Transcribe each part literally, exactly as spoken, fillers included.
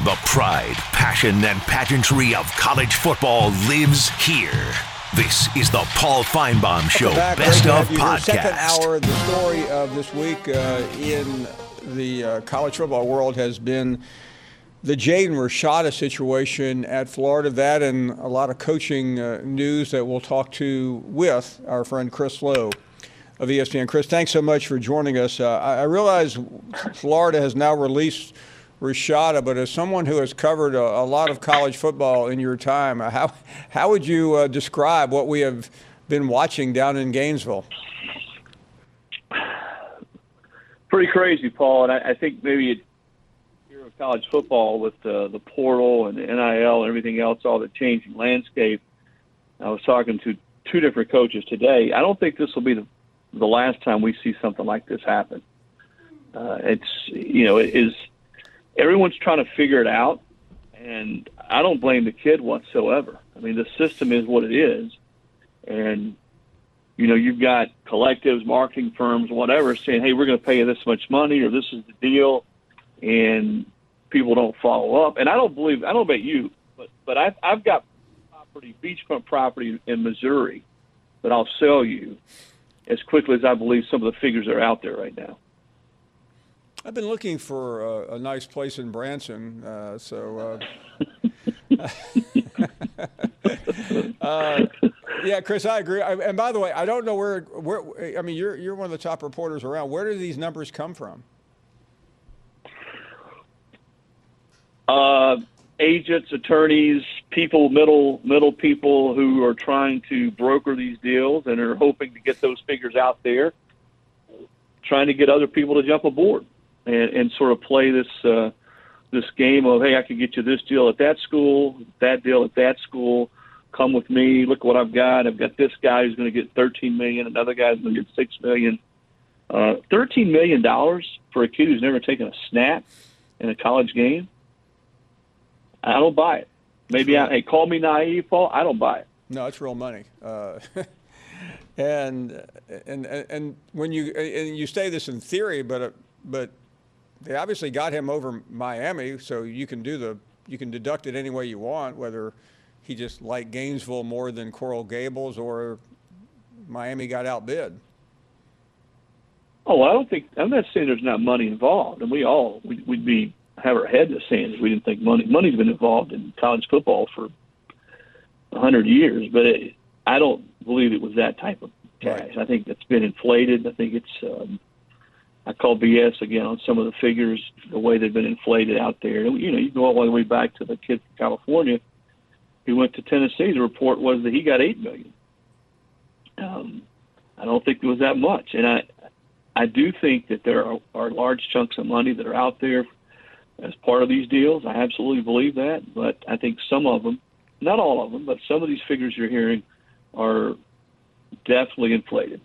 The pride, passion, and pageantry of college football lives here. This is the Paul Feinbaum Show, back, Best of Podcast. Second hour, the story of this week uh, in the uh, college football world has been the Jaden Rashada situation at Florida. That and a lot of coaching uh, news that we'll talk to with our friend Chris Lowe of E S P N. Chris, thanks so much for joining us. Uh, I, I realize Florida has now released Rashada, but as someone who has covered a, a lot of college football in your time, how how would you uh, describe what we have been watching down in Gainesville? Pretty crazy, Paul, and I, I think maybe it, you're of college football with uh, the portal and the N I L and everything else, all the changing landscape. I was talking to two different coaches today. I don't think this will be the, the last time we see something like this happen. Uh, it's, you know, it is – everyone's trying to figure it out, and I don't blame the kid whatsoever. I mean, the system is what it is, and, you know, you've got collectives, marketing firms, whatever, saying, hey, we're going to pay you this much money or this is the deal, and people don't follow up. And I don't believe – I don't know about you, but, but I've, I've got property, beachfront property in Missouri that I'll sell you as quickly as I believe some of the figures are out there right now. I've been looking for a, a nice place in Branson, uh, so uh, uh, yeah, Chris, I agree. I, and by the way, I don't know where, where. I mean, you're you're one of the top reporters around. Where do these numbers come from? Uh, agents, attorneys, people, middle middle people who are trying to broker these deals and are hoping to get those figures out there, trying to get other people to jump aboard. And, and sort of play this uh, this game of, hey, I can get you this deal at that school, that deal at that school. Come with me. Look what I've got. I've got this guy who's going to get thirteen million dollars. Another guy's going to get six million dollars. Uh, thirteen million dollars for a kid who's never taken a snap in a college game? I don't buy it. Maybe, I, hey, call me naive, Paul. I don't buy it. No, it's real money. Uh, and and and when you and you say this in theory, but but. They obviously got him over Miami, so you can do the you can deduct it any way you want, whether he just liked Gainesville more than Coral Gables or Miami got outbid. Oh, I don't think I'm not saying there's not money involved, and we all we'd, we'd be have our head in the sand if we didn't think money money's been involved in college football for a hundred years, but it, I don't believe it was that type of cash. Right. I think it's been inflated. I think it's. Um, I call B S again on some of the figures, the way they've been inflated out there. You know, you go all the way back to the kid from California who went to Tennessee. The report was that he got eight million dollars. Um, I don't think it was that much, and I, I do think that there are, are large chunks of money that are out there as part of these deals. I absolutely believe that, but I think some of them, not all of them, but some of these figures you're hearing are definitely inflated.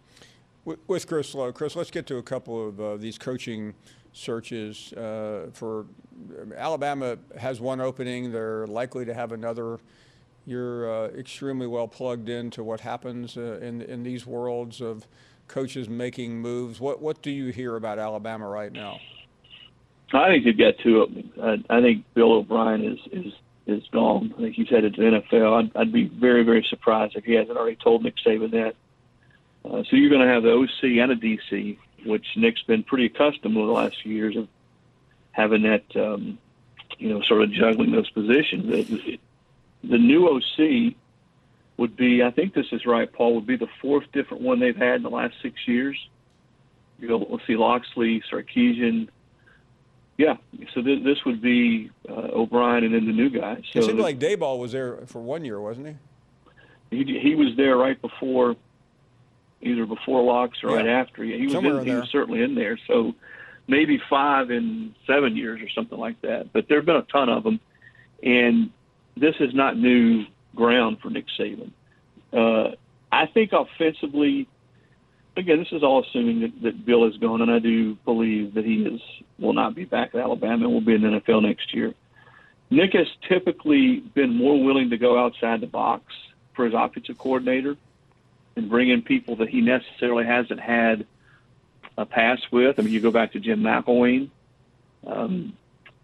With Chris Lowe. Chris, let's get to a couple of uh, these coaching searches. Uh, for Alabama has one opening. They're likely to have another. You're uh, extremely well plugged into what happens uh, in in these worlds of coaches making moves. What what do you hear about Alabama right now? I think you've got two of them. I, I think Bill O'Brien is is is gone. I think he's headed to the N F L. I'd, I'd be very very surprised if he hasn't already told Nick Saban that. Uh, so you're going to have the O C and a D C, which Nick's been pretty accustomed over the last few years of having that, um, you know, sort of juggling those positions. The, the new O C would be, I think this is right, Paul, would be the fourth different one they've had in the last six years. You know, we'll see Loxley, Sarkisian. Yeah, so th- this would be uh, O'Brien and then the new guy. So it seemed like Daboll was there for one year, wasn't he? He, he was there right before. Either before Locks or yeah. right after. He was, in, he was certainly in there. So maybe five in seven years or something like that. But there have been a ton of them. And this is not new ground for Nick Saban. Uh, I think offensively, again, this is all assuming that, that Bill is gone, and I do believe that he is will not be back at Alabama and will be in the N F L next year. Nick has typically been more willing to go outside the box for his offensive coordinator and bring in people that he necessarily hasn't had a pass with. I mean, you go back to Jim McElwain. Um,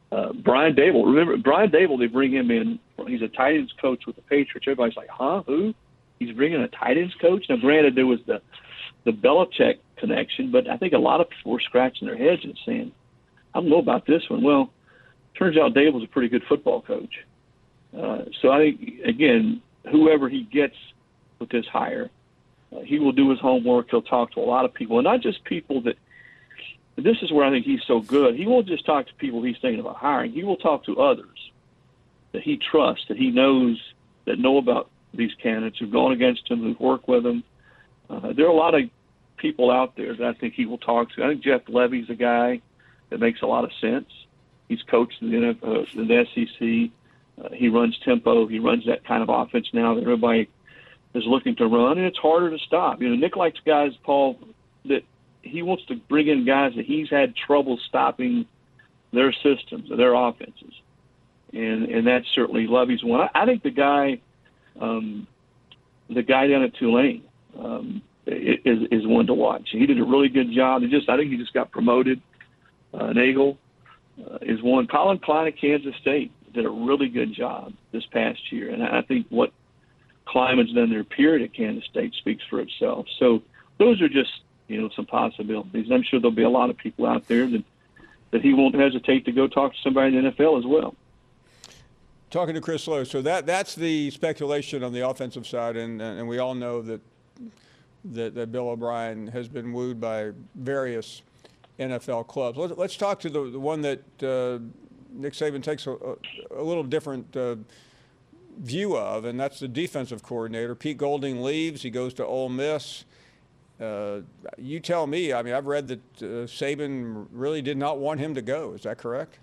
Uh, Brian Dable, remember Brian Dable? They bring him in. He's a tight ends coach with the Patriots. Everybody's like, "Huh? Who? He's bringing a tight ends coach?" Now, granted, there was the the Belichick connection, but I think a lot of people were scratching their heads and saying, "I don't know about this one." Well, turns out Dable's a pretty good football coach. Uh, so I think again, whoever he gets with this hire, uh, he will do his homework. He'll talk to a lot of people, and not just people that. This is where I think he's so good. He won't just talk to people he's thinking about hiring. He will talk to others that he trusts, that he knows, that know about these candidates, who've gone against him, who've worked with him. Uh, there are a lot of people out there that I think he will talk to. I think Jeff Levy's a guy that makes a lot of sense. He's coached in the, N F L, in the S E C. Uh, he runs tempo. He runs that kind of offense now that everybody is looking to run, and it's harder to stop. You know, Nick likes guys, Paul, that – he wants to bring in guys that he's had trouble stopping their systems, their offenses. And and that's certainly Levy's one. I, I think the guy, um, the guy down at Tulane um, is, is one to watch. He did a really good job. He just, I think he just got promoted. Uh, Nagel uh, is one. Colin Klein at Kansas State did a really good job this past year. And I think what Kleiman's done their period at Kansas State speaks for itself. So those are just, you know, some possibilities. And I'm sure there'll be a lot of people out there that, that he won't hesitate to go talk to somebody in the N F L as well. Talking to Chris Lowe. So that that's the speculation on the offensive side, and and we all know that that, that Bill O'Brien has been wooed by various N F L clubs. Let's, let's talk to the, the one that uh, Nick Saban takes a, a, a little different uh, view of, and that's the defensive coordinator. Pete Golding leaves. He goes to Ole Miss. Uh, you tell me. I mean, I've read that uh, Saban really did not want him to go. Is that correct?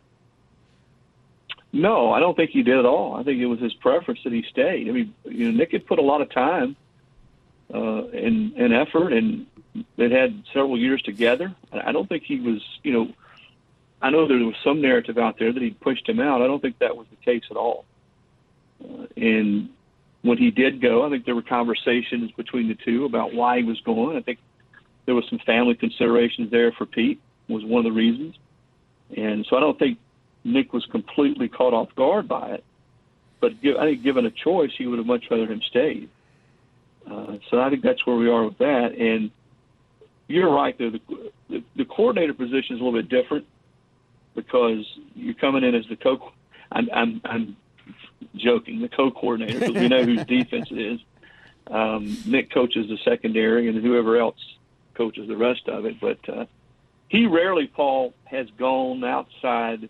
No, I don't think he did at all. I think it was his preference that he stayed. I mean, you know, Nick had put a lot of time uh, and, and effort, and they had several years together. I don't think he was, you know, I know there was some narrative out there that he pushed him out. I don't think that was the case at all. Uh, and when he did go, I think there were conversations between the two about why he was going. I think there was some family considerations there for Pete, was one of the reasons. And so I don't think Nick was completely caught off guard by it. But give, I think given a choice, he would have much rather him stayed. Uh, so I think that's where we are with that. And you're right, though. The, the, the coordinator position is a little bit different because you're coming in as the co I'm, I'm, I'm joking, the co-coordinator, because we know whose defense it is. Um, Nick coaches the secondary, and whoever else coaches the rest of it. But uh, he rarely, Paul, has gone outside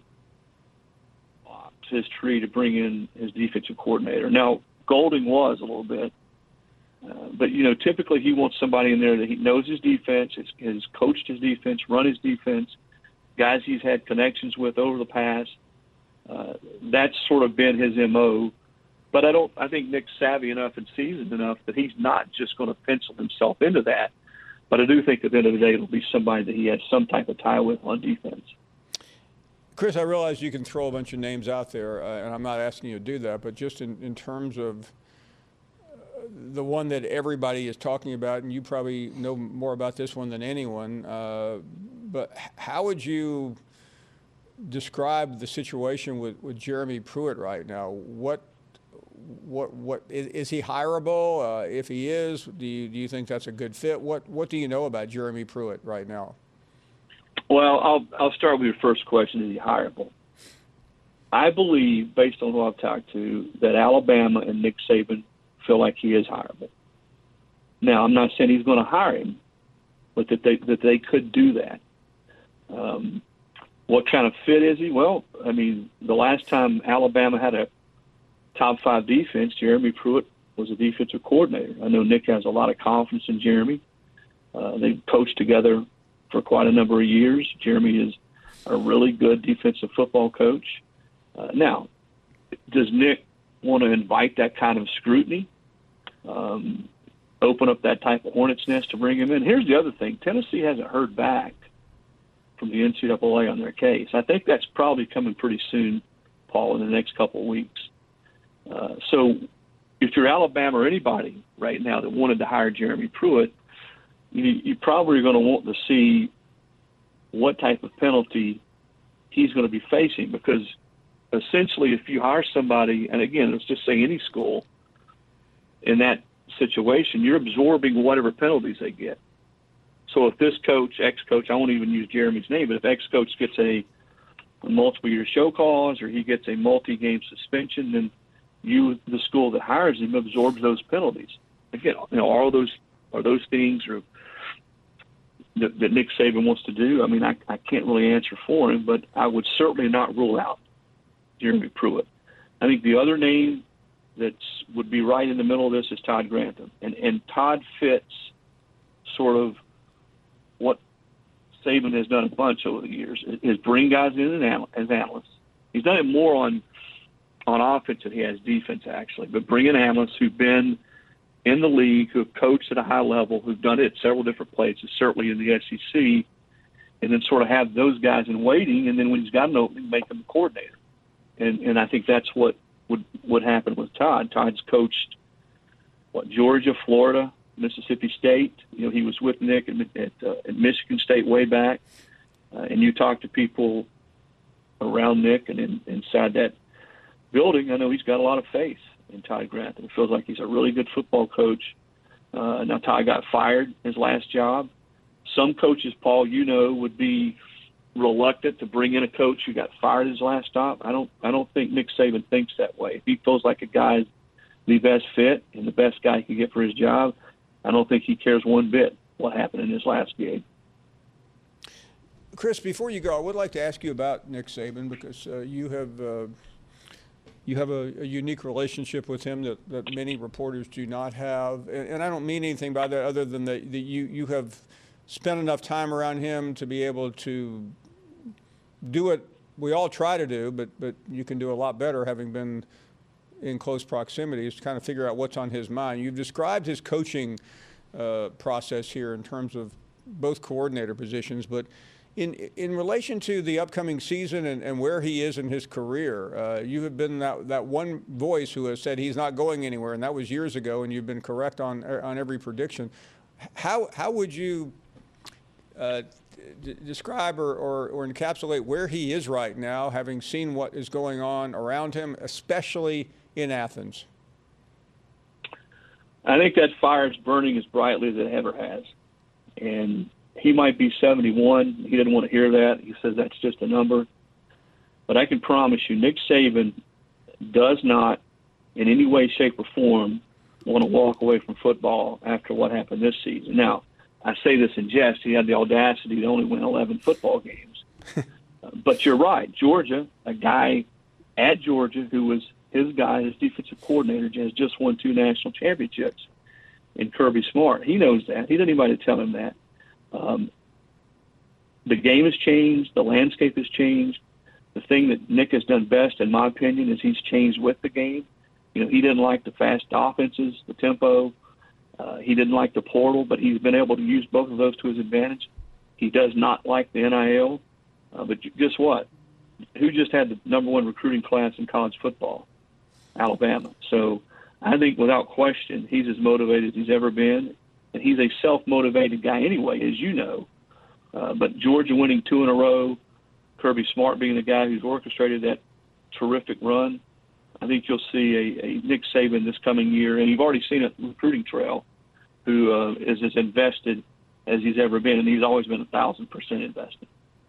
his tree to bring in his defensive coordinator. Now, Golding was a little bit, uh, but, you know, typically he wants somebody in there that he knows his defense, has, has coached his defense, run his defense, guys he's had connections with over the past. Uh, that's sort of been his M O, but I don't. I think Nick's savvy enough and seasoned enough that he's not just going to pencil himself into that. But I do think at the end of the day, it'll be somebody that he has some type of tie with on defense. Chris, I realize you can throw a bunch of names out there, uh, and I'm not asking you to do that, but just in, in terms of the one that everybody is talking about, and you probably know more about this one than anyone, uh, but how would you describe the situation with, with Jeremy Pruitt right now? What, what, what is, is he hireable? Uh, if he is, do you, do you think that's a good fit? What, what do you know about Jeremy Pruitt right now? Well, I'll, I'll start with your first question. Is he hireable? I believe, based on who I've talked to, that Alabama and Nick Saban feel like he is hireable. Now, I'm not saying he's going to hire him, but that they, that they could do that. Um, What kind of fit is he? Well, I mean, the last time Alabama had a top five defense, Jeremy Pruitt was a defensive coordinator. I know Nick has a lot of confidence in Jeremy. Uh, they've coached together for quite a number of years. Jeremy is a really good defensive football coach. Uh, now, does Nick want to invite that kind of scrutiny, um, open up that type of hornet's nest to bring him in? Here's the other thing. Tennessee hasn't heard back from the N C double A on their case. I think that's probably coming pretty soon, Paul, in the next couple of weeks. Uh, so if you're Alabama or anybody right now that wanted to hire Jeremy Pruitt, you, you probably are going to want to see what type of penalty he's going to be facing, because essentially if you hire somebody, and again, let's just say any school, in that situation, you're absorbing whatever penalties they get. So if this coach, ex-coach, I won't even use Jeremy's name, but if ex-coach gets a, a multiple-year show cause or he gets a multi-game suspension, then you, the school that hires him, absorbs those penalties. Again, you know, all those are those things or that, that Nick Saban wants to do. I mean, I, I can't really answer for him, but I would certainly not rule out Jeremy Pruitt. I think the other name that would be right in the middle of this is Todd Grantham, and and Todd fits sort of what Saban has done a bunch over the years, is bring guys in as analysts. He's done it more on on offense than he has defense, actually, but bring in analysts who've been in the league, who have coached at a high level, who've done it at several different places, certainly in the S E C, and then sort of have those guys in waiting, and then when he's got an opening, make him a coordinator. And and I think that's what would, would happen with Todd. Todd's coached, what, Georgia, Florida, Mississippi State. You know, he was with Nick at, at, uh, at Michigan State way back. Uh, and you talk to people around Nick and in, inside that building, I know he's got a lot of faith in Todd Grantham. It feels like he's a really good football coach. Uh, now, Todd got fired his last job. Some coaches, Paul, you know, would be reluctant to bring in a coach who got fired his last job. I don't I don't think Nick Saban thinks that way. If he feels like a guy's the best fit and the best guy he can get for his job, I don't think he cares one bit what happened in his last game. Chris, before you go, I would like to ask you about Nick Saban, because uh, you have uh, you have a, a unique relationship with him that, that many reporters do not have. And, and I don't mean anything by that other than that, that you, you have spent enough time around him to be able to do what we all try to do, but, but you can do a lot better having been in close proximity, is to kind of figure out what's on his mind. You've described his coaching uh, process here in terms of both coordinator positions, but in in relation to the upcoming season and, and where he is in his career, uh, you have been that, that one voice who has said he's not going anywhere, and that was years ago, and you've been correct on on every prediction. How how would you uh, d- describe or, or, or encapsulate where he is right now, having seen what is going on around him, especially in Athens? I think that fire is burning as brightly as it ever has. And he might be seventy-one. He doesn't want to hear that. He says that's just a number. But I can promise you, Nick Saban does not in any way, shape, or form want to walk away from football after what happened this season. Now, I say this in jest. He had the audacity to only win eleven football games. But you're right. Georgia, a guy at Georgia who was his guy, his defensive coordinator, has just won two national championships in Kirby Smart. He knows that. He doesn't need anybody to tell him that. Um, the game has changed. The landscape has changed. The thing that Nick has done best, in my opinion, is he's changed with the game. You know, he didn't like the fast offenses, the tempo. Uh, he didn't like the portal, but he's been able to use both of those to his advantage. He does not like the N I L. Uh, but guess what? Who just had the number one recruiting class in college football? Alabama. So I think without question, he's as motivated as he's ever been. And he's a self-motivated guy anyway, as you know. Uh, but Georgia winning two in a row, Kirby Smart being the guy who's orchestrated that terrific run, I think you'll see a, a Nick Saban this coming year, and you've already seen it recruiting trail, who uh, is as invested as he's ever been, and he's always been a thousand percent invested.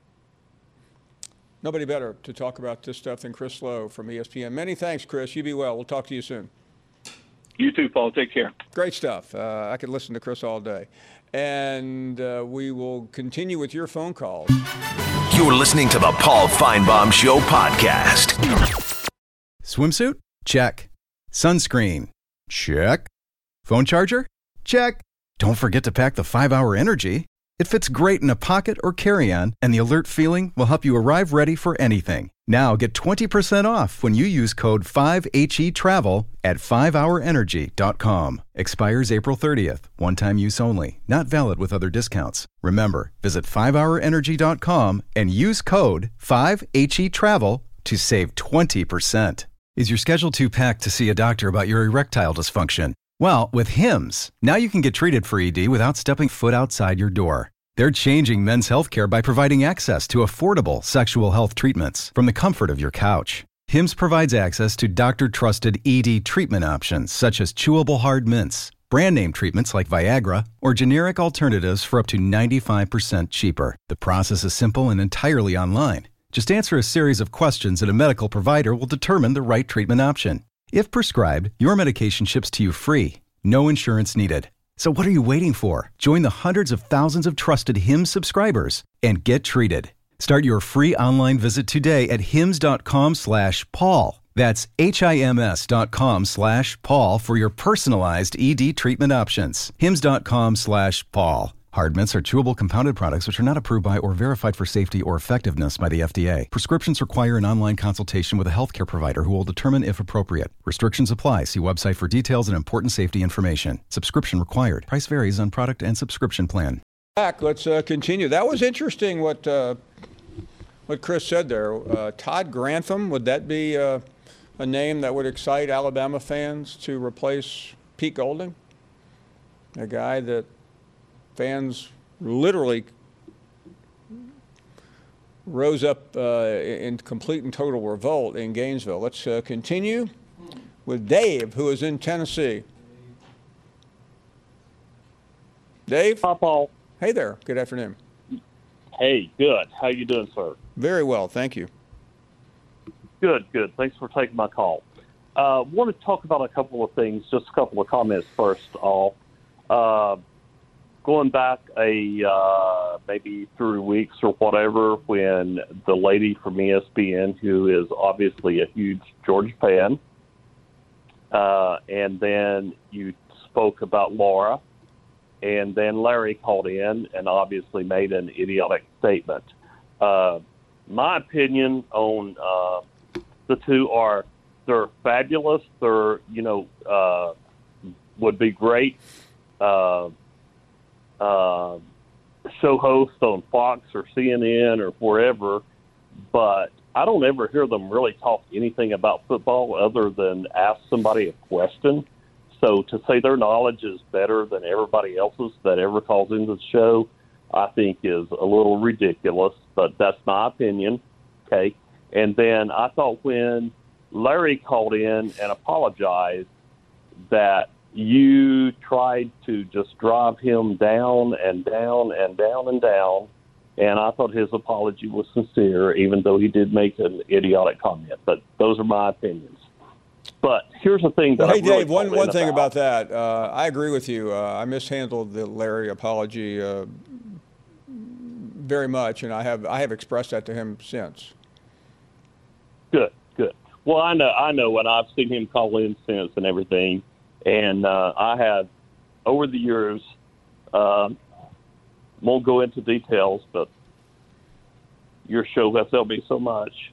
Nobody better to talk about this stuff than Chris Lowe from E S P N. Many thanks, Chris. You be well. We'll talk to you soon. You too, Paul. Take care. Great stuff. Uh, I could listen to Chris all day. And uh, we will continue with your phone calls. You're listening to the Paul Feinbaum Show podcast. Swimsuit? Check. Sunscreen? Check. Phone charger? Check. Don't forget to pack the five hour Energy. It fits great in a pocket or carry-on, and the alert feeling will help you arrive ready for anything. Now get twenty percent off when you use code five H E travel at five hour energy dot com. Expires April thirtieth. One-time use only. Not valid with other discounts. Remember, visit five hour energy dot com and use code five H E travel to save twenty percent. Is your schedule too packed to see a doctor about your erectile dysfunction? Well, with Hims, now you can get treated for E D without stepping foot outside your door. They're changing men's healthcare by providing access to affordable sexual health treatments from the comfort of your couch. Hims provides access to doctor-trusted E D treatment options such as chewable hard mints, brand name treatments like Viagra, or generic alternatives for up to ninety-five percent cheaper. The process is simple and entirely online. Just answer a series of questions and a medical provider will determine the right treatment option. If prescribed, your medication ships to you free. No insurance needed. So what are you waiting for? Join the hundreds of thousands of trusted Hims subscribers and get treated. Start your free online visit today at hims.com slash Paul. That's H-I-M-S dot com slash Paul for your personalized E D treatment options. Hims.com slash Paul. Hard mints are chewable compounded products which are not approved by or verified for safety or effectiveness by the F D A. Prescriptions require an online consultation with a healthcare provider who will determine if appropriate. Restrictions apply. See website for details and important safety information. Subscription required. Price varies on product and subscription plan. Back. Let's uh, continue. That was interesting what uh, what Chris said there. Uh, Todd Grantham, would that be uh, a name that would excite Alabama fans to replace Pete Golding? A guy that fans literally rose up uh, in complete and total revolt in Gainesville. Let's uh, continue with Dave, who is in Tennessee. Dave? Hi, Paul. Hey there. Good afternoon. Hey, good. How you doing, sir? Very well, thank you. Good, good. Thanks for taking my call. I uh, want to talk about a couple of things, just a couple of comments first off. Uh, going back a uh, maybe three weeks or whatever, when the lady from E S P N, who is obviously a huge Georgia fan, uh, and then you spoke about Laura, and then Larry called in and obviously made an idiotic statement. Uh, my opinion on uh, the two are they're fabulous. They're, you know, uh, would be great uh, uh, show hosts on Fox or C N N or wherever, but I don't ever hear them really talk anything about football other than ask somebody a question. So to say their knowledge is better than everybody else's that ever calls into the show, I think is a little ridiculous, but that's my opinion, okay? And then I thought when Larry called in and apologized that you tried to just drive him down and down and down and down, and I thought his apology was sincere, even though he did make an idiotic comment. But those are my opinions. But here's the thing that well, hey, I really Dave, one, one thing about. about that. Uh, I agree with you. Uh, I mishandled the Larry apology uh, very much, and I have I have expressed that to him since. Good, good. Well, I know, I know, and I've seen him call in since and everything, and uh, I have, over the years, uh, won't go into details, but your show has helped me so much.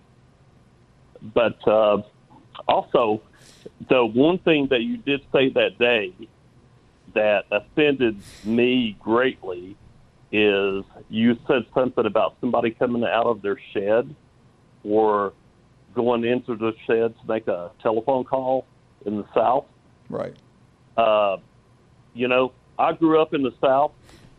But uh, also, the one thing that you did say that day that offended me greatly is you said something about somebody coming out of their shed or going into the shed to make a telephone call in the South. Right. Uh, you know, I grew up in the South,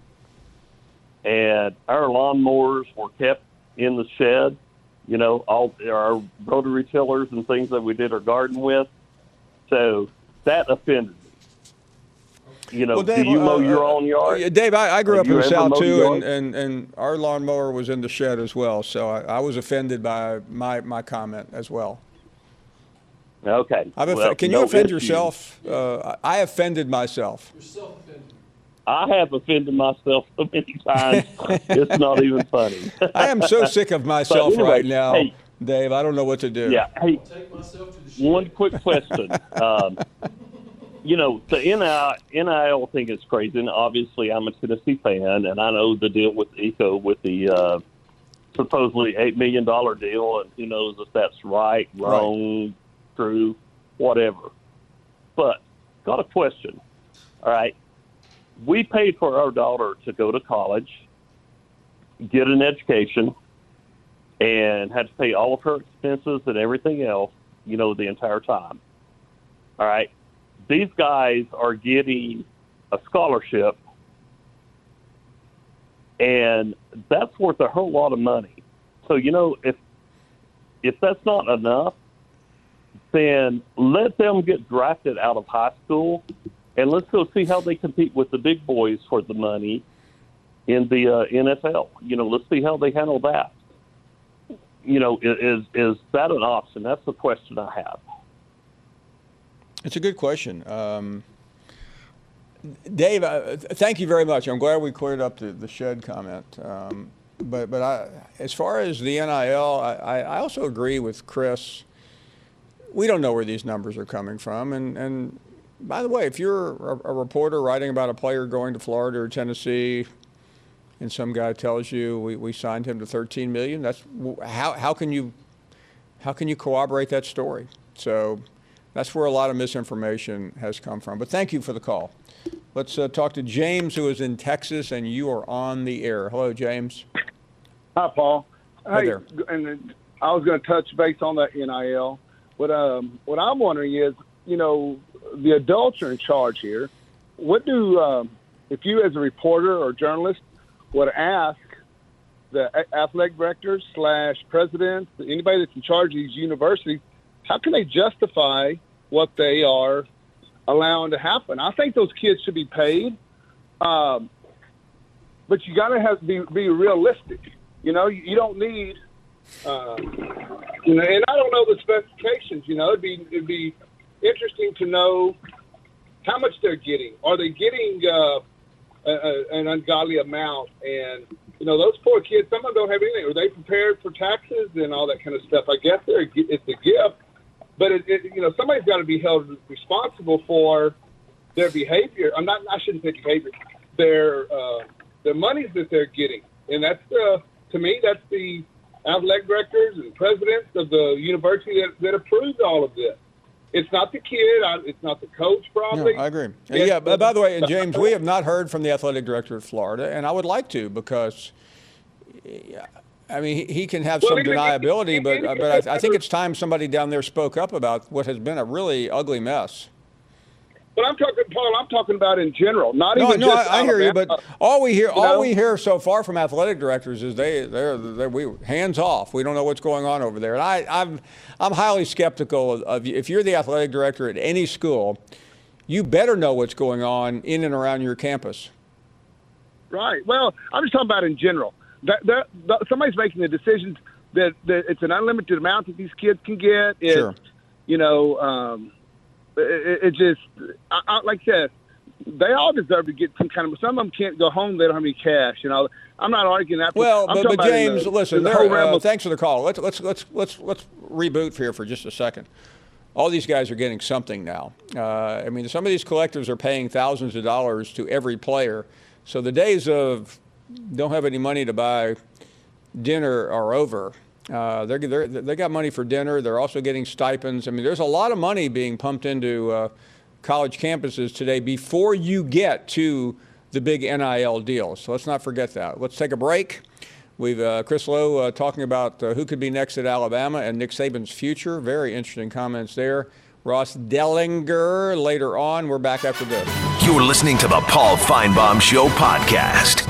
and our lawnmowers were kept in the shed. You know, all our rotary tillers and things that we did our garden with. So that offended me. You know, well, Dave, do you mow uh, your own yard? Uh, Dave, I, I grew Have up in the you ever South mowed too, your and, yard? and, and our lawnmower was in the shed as well. So I, I was offended by my, my comment as well. Okay. I've off- Well, can you no offend issue. yourself? Uh, I offended myself. I have offended myself so many times. It's not even funny. I am so sick of myself anyway, right now, hey, Dave. I don't know what to do. Yeah. Hey, one quick question. um, you know, the N I L thing is crazy, and obviously I'm a Tennessee fan, and I know the deal with ECO with the uh, supposedly eight million dollars deal, and who knows if that's right, wrong, right. true, whatever. But got a question. All right. We paid for our daughter to go to college, get an education, and had to pay all of her expenses and everything else, you know, the entire time. All right. These guys are getting a scholarship And that's worth a whole lot of money. So, you know, if if that's not enough, then let them get drafted out of high school, and let's go see how they compete with the big boys for the money in the uh, N F L. You know, let's see how they handle that. You know, is is that an option? That's the question I have. It's a good question. Um, Dave, uh, thank you very much. I'm glad we cleared up the, the shed comment. Um, but but I, as far as the N I L, I, I also agree with Chris. We don't know where these numbers are coming from. And, and by the way, if you're a, a reporter writing about a player going to Florida or Tennessee, and some guy tells you we, we signed him to thirteen million dollars, that's how how can you how can you corroborate that story? So that's where a lot of misinformation has come from. But thank you for the call. Let's uh, talk to James, who is in Texas, and you are on the air. Hello, James. Hi, Paul. Hi hey, there. And I was going to touch base on that N I L. What um what I'm wondering is, you know, the adults are in charge here. What do um, if you as a reporter or journalist would ask the athletic directors slash presidents, anybody that's in charge of these universities, how can they justify what they are allowing to happen? I think those kids should be paid, um, but you got to have to be, be realistic. You know, you, you don't need, uh, you know, and I don't know the specifications. You know, it'd be it'd be interesting to know how much they're getting. Are they getting uh, a, a, an ungodly amount? And you know, those poor kids, some of them don't have anything. Are they prepared for taxes and all that kind of stuff? I guess they're it's a gift. But it, it, you know, somebody's got to be held responsible for their behavior. I'm not. I shouldn't say behavior. Their uh, the monies that they're getting, and that's uh, to me, that's the athletic directors and presidents of the university that, that approved all of this. It's not the kid. I, it's not the coach, probably. No, I agree. It's yeah. But by the way, and James, we have not heard from the athletic director of Florida, and I would like to because. Yeah, I mean, he can have some deniability, but but I, I think it's time somebody down there spoke up about what has been a really ugly mess. But I'm talking, Paul. I'm talking about in general, not no, even. No, just I, I hear you, but all we hear, you all know? we hear so far from athletic directors is they they're, they're we hands off. We don't know what's going on over there, and I I'm I'm highly skeptical of, of if you're the athletic director at any school, you better know what's going on in and around your campus. Right. Well, I'm just talking about in general. That, that, that somebody's making the decisions that, that it's an unlimited amount that these kids can get. It's, sure. You know, um, it, it just I, I, like I said, they all deserve to get some kind of. Some of them can't go home; they don't have any cash. You know, I'm not arguing that. Well, I'm but, but James, the, listen. the There, uh, of- thanks for the call. Let's let's let's let's let's reboot here for just a second. All these guys are getting something now. Uh, I mean, some of these collectives are paying thousands of dollars to every player. So the days of don't have any money to buy dinner are over. Uh, they're, they're, they got money for dinner. They're also getting stipends. I mean, there's a lot of money being pumped into uh, college campuses today before you get to the big N I L deals. So let's not forget that. Let's take a break. We've uh, Chris Lowe uh, talking about uh, who could be next at Alabama and Nick Saban's future. Very interesting comments there. Ross Dellinger later on. We're back after this. You're listening to the Paul Feinbaum Show podcast.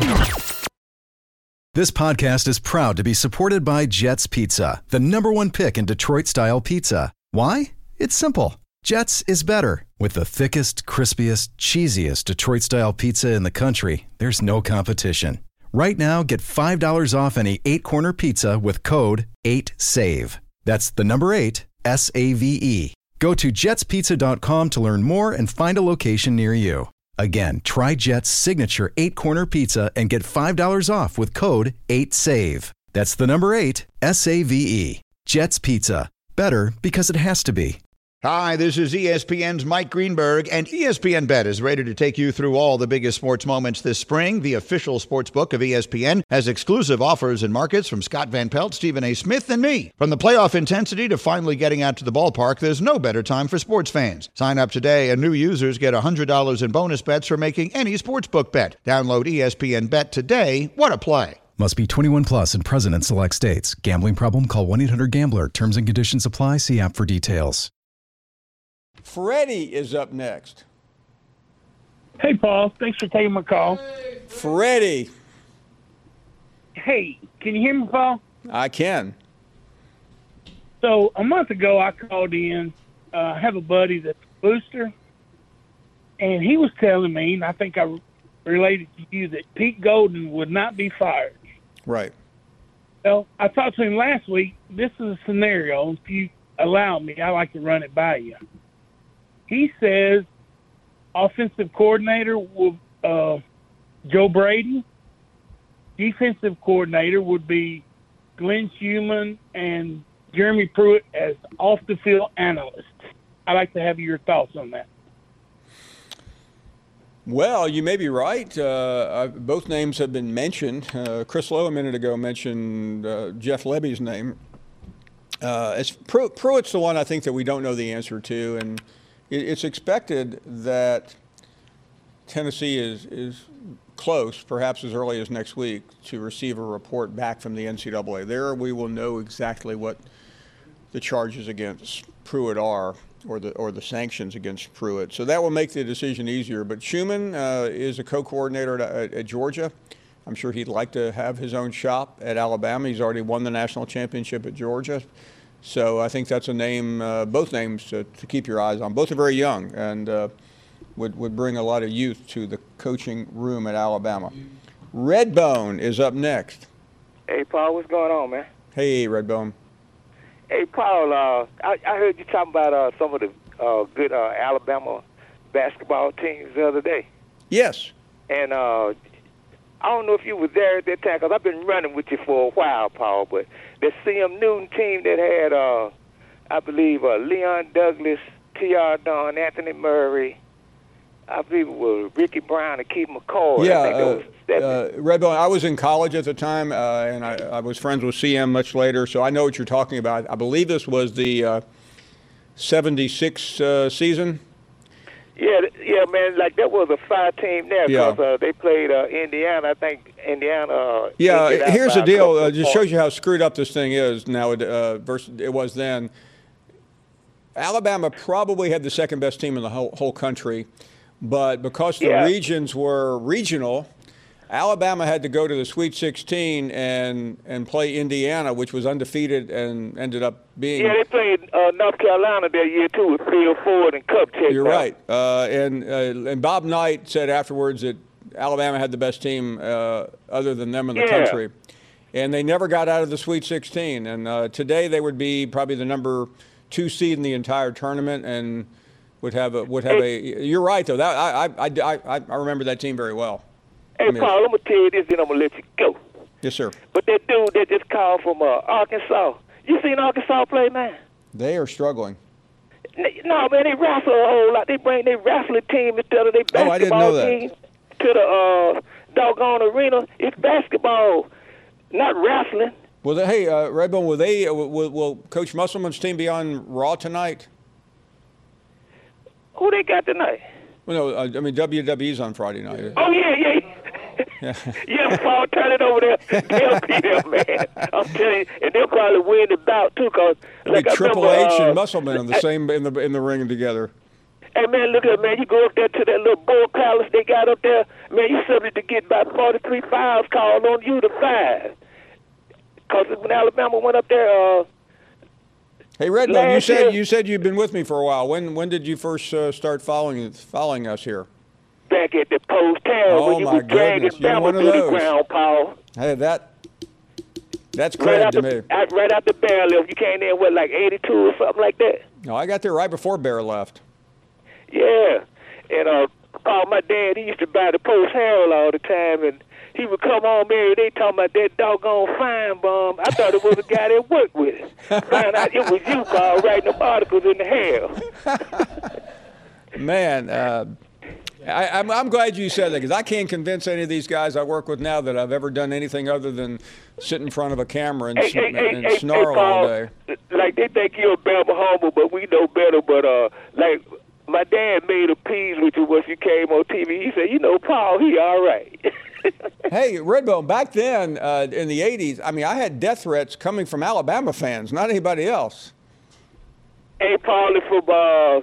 This podcast is proud to be supported by Jets Pizza, the number one pick in Detroit-style pizza. Why? It's simple. Jets is better. With the thickest, crispiest, cheesiest Detroit-style pizza in the country, there's no competition. Right now, get five dollars off any eight-corner pizza with code eight save. That's the number eight, S A V E. Go to jets pizza dot com to learn more and find a location near you. Again, try Jet's signature eight-corner pizza and get five dollars off with code eight save. That's the number eight, S A V E. Jet's Pizza. Better because it has to be. Hi, this is E S P N's Mike Greenberg, and E S P N Bet is ready to take you through all the biggest sports moments this spring. The official sports book of E S P N has exclusive offers and markets from Scott Van Pelt, Stephen A. Smith, and me. From the playoff intensity to finally getting out to the ballpark, there's no better time for sports fans. Sign up today, and new users get one hundred dollars in bonus bets for making any sportsbook bet. Download E S P N Bet today. What a play. Must be twenty-one plus and present in select states. Gambling problem? Call one eight hundred gambler. Terms and conditions apply. See app for details. Freddie is up next. Hey, Paul. Thanks for taking my call. Freddie. Hey, can you hear me, Paul? I can. So a month ago, I called in. Uh, I have a buddy that's a booster, and he was telling me, and I think I related to you, that Pete Golden would not be fired. Right. Well, I talked to him last week. This is a scenario. If you allow me, I like to run it by you. He says offensive coordinator will uh, Joe Brady. Defensive coordinator would be Glenn Schumann and Jeremy Pruitt as off-the-field analysts. I'd like to have your thoughts on that. Well, you may be right. Uh, both names have been mentioned. Uh, Chris Lowe a minute ago mentioned uh, Jeff Lebby's name. Uh, as Pruitt, Pruitt's the one I think that we don't know the answer to, and it, it's expected that Tennessee is is close, perhaps as early as next week, to receive a report back from the N C double A. There we will know exactly what the charges against Pruitt are, or the or the sanctions against Pruitt. So that will make the decision easier. But Schumann uh, is a co-coordinator at, at, at Georgia. I'm sure he'd like to have his own shop at Alabama. He's already won the national championship at Georgia. So I think that's a name, uh, both names to, to keep your eyes on. Both are very young and uh, would, would bring a lot of youth to the coaching room at Alabama. Redbone is up next. Hey, Paul, what's going on, man? Hey, Redbone. Hey, Paul, uh, I, I heard you talking about uh, some of the uh, good uh, Alabama basketball teams the other day. Yes. And uh, I don't know if you were there at that time, because I've been running with you for a while, Paul, but the C M Newton team that had, uh, I believe, uh, Leon Douglas, T R. Don, Anthony Murray, I believe it was Ricky Brown and Keith McCoy. Yeah, I think uh, was that uh, Redbone, I was in college at the time, uh, and I, I was friends with C M much later, so I know what you're talking about. I believe this was the uh, seventy-six uh, season. Yeah, yeah, man. Like that was a five team there because Yeah. uh, they played uh, Indiana. I think Indiana. Uh, Yeah, edged it out here's by the a deal. couple Uh, of just points. shows you how screwed up this thing is now uh, versus it was then. Alabama probably had the second best team in the whole, whole country, but because the Yeah. regions were regional, Alabama had to go to the Sweet sixteen and and play Indiana, which was undefeated and ended up being. Yeah, they played uh, North Carolina that year too with Phil Ford and Kupchak. You're right. Uh, and uh, and Bob Knight said afterwards that Alabama had the best team uh, other than them in the Yeah. country. And they never got out of the Sweet sixteen. And uh, today they would be probably the number two seed in the entire tournament and would have a, would have a. You're right though. That I I, I I remember that team very well. Hey, I mean, Paul, I'm gonna tell you this, then I'm gonna let you go. Yes, sir. But that dude that just called from uh, Arkansas, you seen Arkansas play, man? They are struggling. N- No, man, they wrestle a whole lot. They bring their wrestling team instead of their Oh, I didn't know basketball that. team to the uh, doggone arena. It's basketball, not wrestling. Well, the, hey, uh, Redbone, will they? Uh, will, will Coach Musselman's team be on Raw tonight? Who they got tonight? Well, no, uh, I mean W W E's on Friday night. Oh, yeah, yeah. Yeah. Yeah, Paul, turn it over there. They'll be there, man. I'm telling you, and they'll probably win the bout too, cause It'll like be I Triple remember, H uh, and Musselman in the same in the in the ring together. Hey, man, look at man. You go up there to that little bull palace they got up there. Man, you subject to get about forty-three fouls called on you to five. Because when Alabama went up there, uh, Hey, Redbone, you Last said year- you said you've been with me for a while. When when did you first uh, start following following us here? back at the post town Oh, when you my was dragging goodness, you're Bama one of to the those. ground, Paul. Hey, that that's Right credit out to the, me. out, right out the bear lift. You came in, what, like eighty-two or something like that? No, I got there right before Bear left. Yeah. And uh, Paul, my dad, he used to buy the Post Herald all the time, and he would come home every day talking about that doggone fine bum. I thought it was a guy that worked with him. Found out it was you, Paul, writing them articles in the Herald. Man, uh, I, I'm, I'm glad you said that because I can't convince any of these guys I work with now that I've ever done anything other than sit in front of a camera and, Hey, sn- hey, hey, and hey, snarl hey, Paul, all day. Like, they think you're a Bama homer, but we know better. But, uh, like, my dad made a piece with you once you came on T V. He said, you know, Paul, he all right. Hey, Redbone, back then uh, in the eighties, I mean, I had death threats coming from Alabama fans, not anybody else. Hey, Paul, from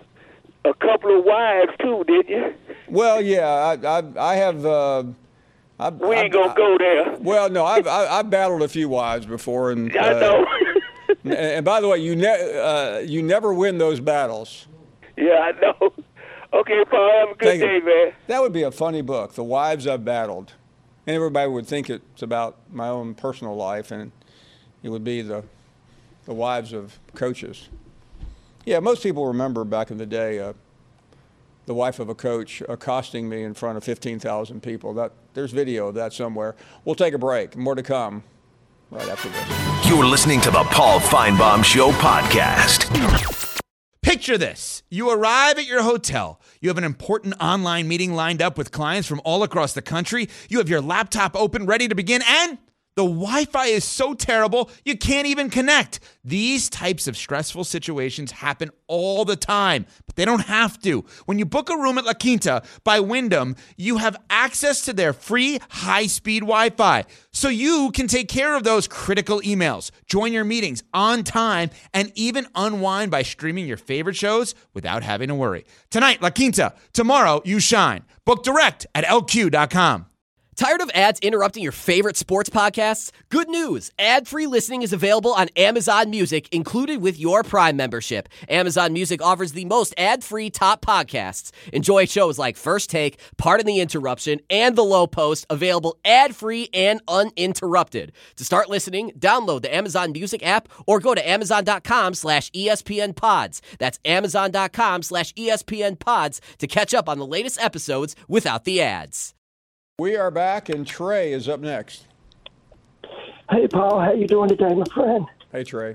uh, a couple of wives, too, didn't you? Well, yeah, I, I, I have uh, I, we I, ain't gonna I, go there. Well, no, I've I, I've battled a few wives before, and I uh, know. and, and by the way, you ne- uh, you never win those battles. Yeah, I know. Okay, Paul, have a good Thank day, you. man. That would be a funny book, The Wives I've Battled. And everybody would think it's about my own personal life, and it would be the the wives of coaches. Yeah, most people remember back in the day uh, the wife of a coach accosting me in front of fifteen thousand people. That there's video of that somewhere. We'll take a break. More to come right after this. You're listening to the Paul Feinbaum Show podcast. Picture this. You arrive at your hotel. You have an important online meeting lined up with clients from all across the country. You have your laptop open, ready to begin, and the Wi-Fi is so terrible, you can't even connect. These types of stressful situations happen all the time, but they don't have to. When you book a room at La Quinta by Wyndham, you have access to their free high-speed Wi-Fi, so you can take care of those critical emails, join your meetings on time, and even unwind by streaming your favorite shows without having to worry. Tonight, La Quinta. Tomorrow, you shine. Book direct at L Q dot com. Tired of ads interrupting your favorite sports podcasts? Good news. Ad-free listening is available on Amazon Music, included with your Prime membership. Amazon Music offers the most ad-free top podcasts. Enjoy shows like First Take, Pardon the Interruption, and The Low Post, available ad-free and uninterrupted. To start listening, download the Amazon Music app or go to amazon.com slash ESPN pods. That's amazon.com slash ESPN pods to catch up on the latest episodes without the ads. We are back, and Trey is up next. Hey, Paul. How you doing today, my friend? Hey, Trey.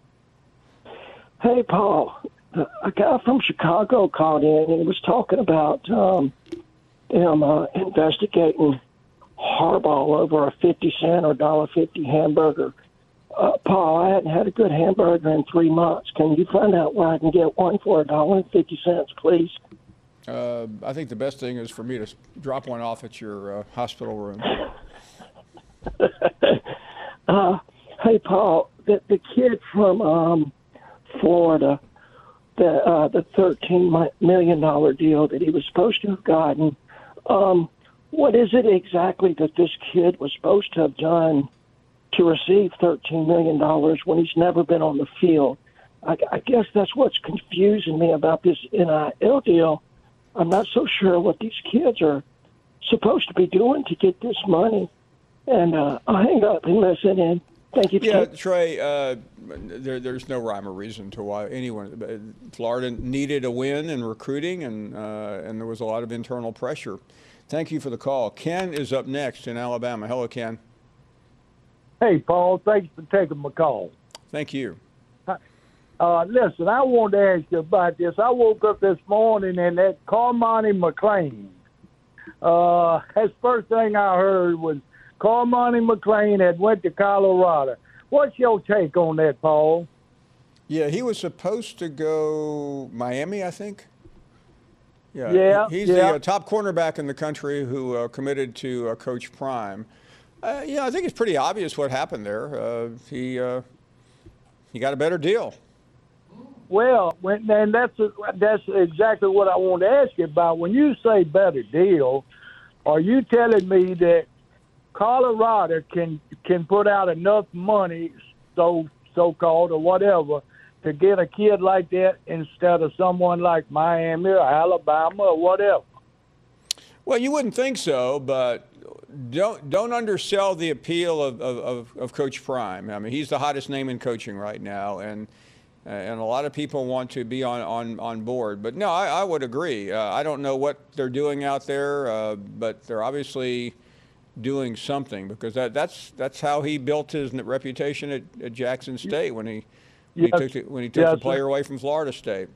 Hey, Paul. A guy from Chicago called in, and he was talking about um, them uh, investigating Harbaugh over a fifty cent or one dollar fifty hamburger. Uh, Paul, I hadn't had a good hamburger in three months. Can you find out where I can get one for one dollar fifty, please? Uh, I think the best thing is for me to drop one off at your uh, hospital room. uh, hey, Paul, the, the kid from um, Florida, the uh, the thirteen million dollars deal that he was supposed to have gotten, um, what is it exactly that this kid was supposed to have done to receive thirteen million dollars when he's never been on the field? I, I guess that's what's confusing me about this N I L deal. I'm not so sure what these kids are supposed to be doing to get this money. And uh, I'll hang up and listen in. Thank you. Yeah, Trey, uh, there, there's no rhyme or reason to why anyone. Florida needed a win in recruiting, and uh, and there was a lot of internal pressure. Thank you for the call. Ken is up next in Alabama. Hello, Ken. Hey, Paul. Thanks for taking my call. Thank you. Uh, listen, I wanted to ask you about this. I woke up this morning and that Carmoni McClain, uh, his first thing I heard was Carmoni McClain had went to Colorado. What's your take on that, Paul? Yeah, he was supposed to go Miami, I think. Yeah, yeah he's yeah. the uh, top cornerback in the country who uh, committed to uh, Coach Prime. Uh, yeah, I think it's pretty obvious what happened there. Uh, he uh, he got a better deal. Well, when, and that's that's exactly what I want to ask you about. When you say better deal, are you telling me that Colorado can can put out enough money, so so called or whatever, to get a kid like that instead of someone like Miami or Alabama or whatever? Well, you wouldn't think so, but don't don't undersell the appeal of, of, of Coach Prime. I mean, he's the hottest name in coaching right now, and and a lot of people want to be on, on, on board. But no, I, I would agree. Uh, I don't know what they're doing out there, uh, but they're obviously doing something, because that, that's that's how he built his reputation at, at Jackson State when he, when yes. he took the, when he took yes, the player sir. away from Florida State.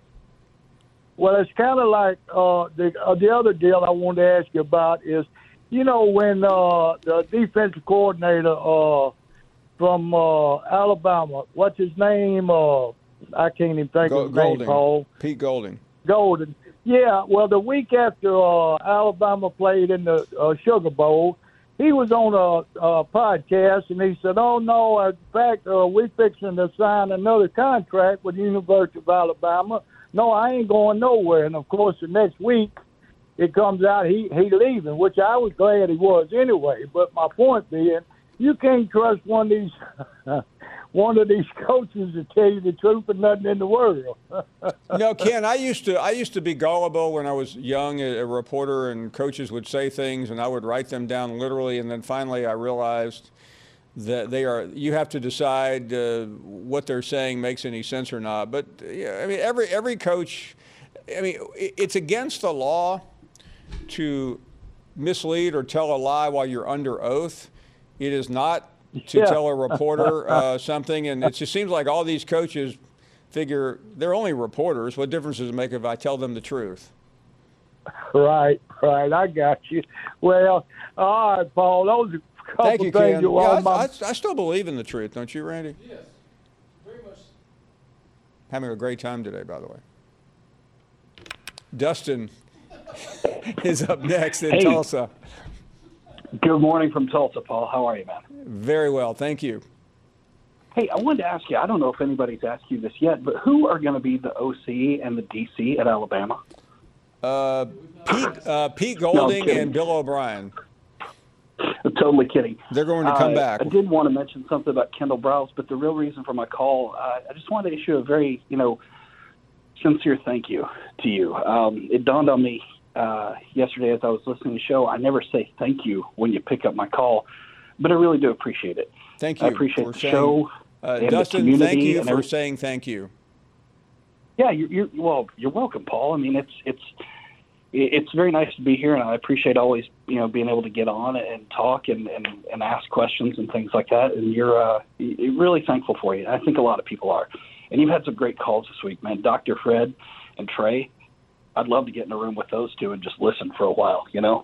Well, it's kind of like uh, the uh, the other deal I wanted to ask you about is, you know, when uh, the defensive coordinator uh, from uh, Alabama, what's his name? Uh, I can't even think Go- of his name, Golding. Paul. Pete Golding. Golden. Yeah, well, the week after uh, Alabama played in the uh, Sugar Bowl, he was on a, a podcast, and he said, oh, no, in fact, uh, we're fixing to sign another contract with the University of Alabama. No, I ain't going nowhere. And, of course, the next week, it comes out he he leaving, which I was glad he was anyway. But my point being, you can't trust one of these one of these coaches to tell you the truth and nothing in the world. No, Ken, I used to I used to be gullible when I was young, a, a reporter, and coaches would say things, and I would write them down literally, and then finally I realized that they are. You have to decide uh, what they're saying makes any sense or not. But yeah, I mean, every every coach, I mean, it's against the law to mislead or tell a lie while you're under oath. It is not to Yeah. tell a reporter uh, something, and it just seems like all these coaches figure they're only reporters. What difference does it make if I tell them the truth? Right, right. I got you. Well, all right, Paul. Those are a couple Thank you, things Ken. that were Yeah, on I, my- I, I still believe in the truth, don't you, Randy? Yes, very much. Having a great time today, by the way. Dustin is up next in Hey. Tulsa. Good morning from Tulsa, Paul. How are you, man? Very well, thank you. Hey, I wanted to ask you, I don't know if anybody's asked you this yet, but who are going to be the O C and the D C at Alabama? Uh, Pete, uh, Pete Golding kidding. and Bill O'Brien. I'm totally kidding. They're going to come Uh, back. I did want to mention something about Kendall Browse, but the real reason for my call, uh, I just wanted to issue a very, you know, sincere thank you to you. Um, it dawned on me uh, yesterday as I was listening to the show, I never say thank you when you pick up my call, but I really do appreciate it. Thank you. I appreciate for the saying- show. Uh, and the Dustin, community thank you and for everything. saying thank you. Yeah, you're, you're well. You're welcome, Paul. I mean, it's it's it's very nice to be here, and I appreciate always you know being able to get on and talk and, and, and ask questions and things like that. And you're uh, you're really thankful for you. I think a lot of people are. And you've had some great calls this week, man. Doctor Fred and Trey. I'd love to get in a room with those two and just listen for a while. You know.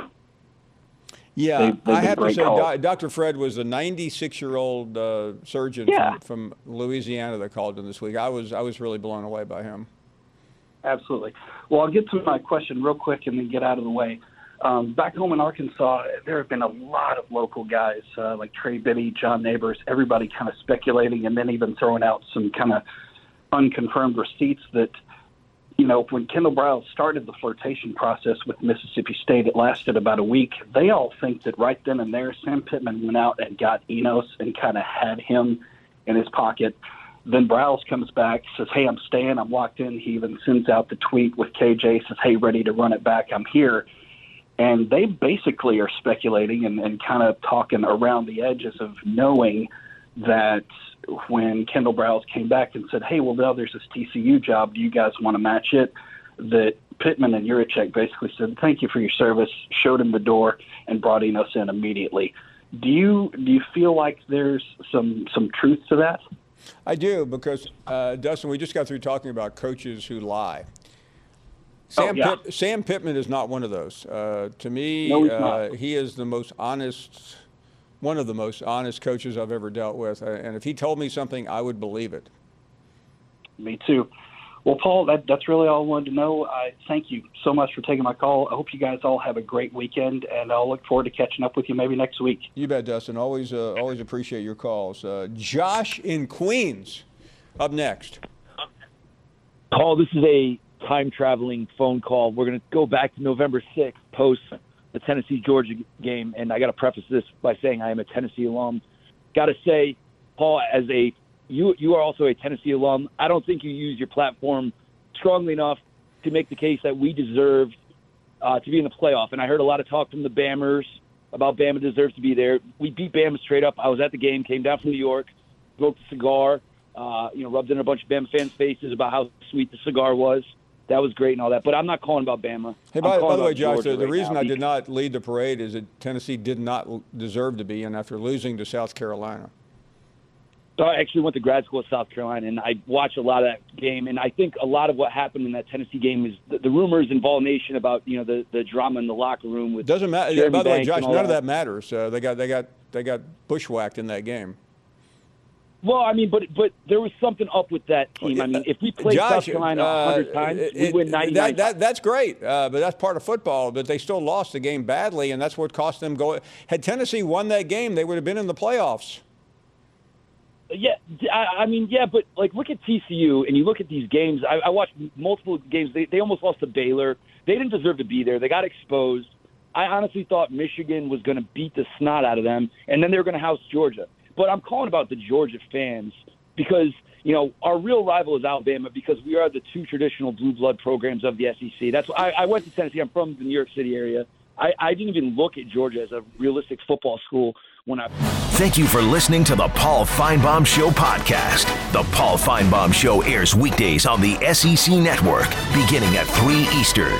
Yeah, They've- they've I been have to great say, calls. Do- Doctor Fred was a ninety-six-year-old uh, surgeon Yeah. from, from Louisiana that called in this week. I was I was really blown away by him. Absolutely. Well, I'll get to my question real quick and then get out of the way. Um, back home in Arkansas, there have been a lot of local guys uh, like Trey Biddy, John Neighbors, everybody kind of speculating and then even throwing out some kind of unconfirmed receipts that, you know, when Kendall Browse started the flirtation process with Mississippi State, it lasted about a week. They all think that right then and there, Sam Pittman went out and got Enos and kind of had him in his pocket. Then Browse comes back, says, hey, I'm staying, I'm locked in. He even sends out the tweet with K J, says, hey, ready to run it back, I'm here. And they basically are speculating and, and kind of talking around the edges of knowing that when Kendall Browse came back and said, hey, well, now there's this T C U job, do you guys want to match it? That Pittman and Yurichek basically said, thank you for your service, showed him the door, and brought Enos in immediately. Do you do you feel like there's some some truth to that? I do, because, uh, Dustin, we just got through talking about coaches who lie. Sam, Oh, yeah. Pitt, Sam Pittman is not one of those. Uh, to me, No, he's uh, not. he is the most honest, one of the most honest coaches I've ever dealt with. Uh, and if he told me something, I would believe it. Me too. Well, Paul, that, that's really all I wanted to know. I thank you so much for taking my call. I hope you guys all have a great weekend, and I'll look forward to catching up with you maybe next week. You bet, Dustin. Always, uh, always appreciate your calls. Uh, Josh in Queens, up next. Paul, this is a time-traveling phone call. We're going to go back to November sixth, post the Tennessee-Georgia game, and I got to preface this by saying I am a Tennessee alum. Got to say, Paul, as a you you are also a Tennessee alum. I don't think you use your platform strongly enough to make the case that we deserve uh, to be in the playoff. And I heard a lot of talk from the Bammers about Bama deserves to be there. We beat Bama straight up. I was at the game, came down from New York, smoked a cigar, uh, you know, rubbed in a bunch of Bama fans' faces about how sweet the cigar was. That was great and all that. But I'm not calling about Bama. Hey, I'm by, by calling the way, about Josh, Georgia the, the right reason now. I did not lead the parade is that Tennessee did not l- deserve to be in after losing to South Carolina. So I actually went to grad school at South Carolina, and I watched a lot of that game. And I think a lot of what happened in that Tennessee game is the, the rumors in Vol Nation about, you know, the, the drama in the locker room with Doesn't matter. Jeremy By the way, Banks Josh, and all none of that matters. Uh, they got they got they got bushwhacked in that game. Well, I mean, but but there was something up with that team. I mean, if we played Josh, South Carolina a hundred uh, times, it- we win it- ninety-nine. That, that, that's great, uh, but that's part of football. But they still lost the game badly, and that's what cost them going. Had Tennessee won that game, they would have been in the playoffs. Yeah, I, I mean, yeah, but like, look at T C U, and you look at these games. I, I watched multiple games. They they almost lost to Baylor. They didn't deserve to be there. They got exposed. I honestly thought Michigan was going to beat the snot out of them, and then they were going to house Georgia. But I'm calling about the Georgia fans because, you know, our real rival is Alabama because we are the two traditional blue blood programs of the S E C. That's why I, I went to Tennessee. I'm from the New York City area. I, I didn't even look at Georgia as a realistic football school when I. Thank you for listening to the Paul Finebaum Show podcast. The Paul Finebaum Show airs weekdays on the S E C Network, beginning at three Eastern.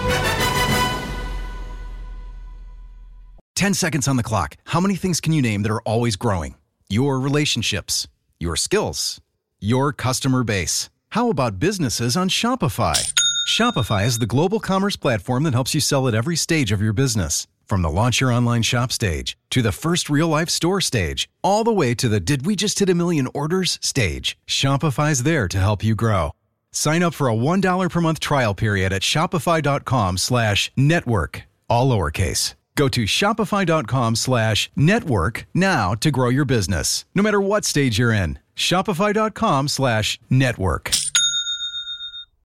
Ten seconds on the clock. How many things can you name that are always growing? Your relationships, your skills, your customer base. How about businesses on Shopify? Shopify is the global commerce platform that helps you sell at every stage of your business. From the launch your online shop stage, to the first real-life store stage, all the way to the did we just hit a million orders stage, Shopify's there to help you grow. Sign up for a one dollar per month trial period at shopify.com slash network, all lowercase. Go to shopify.com slash network now to grow your business, no matter what stage you're in. Shopify.com slash network.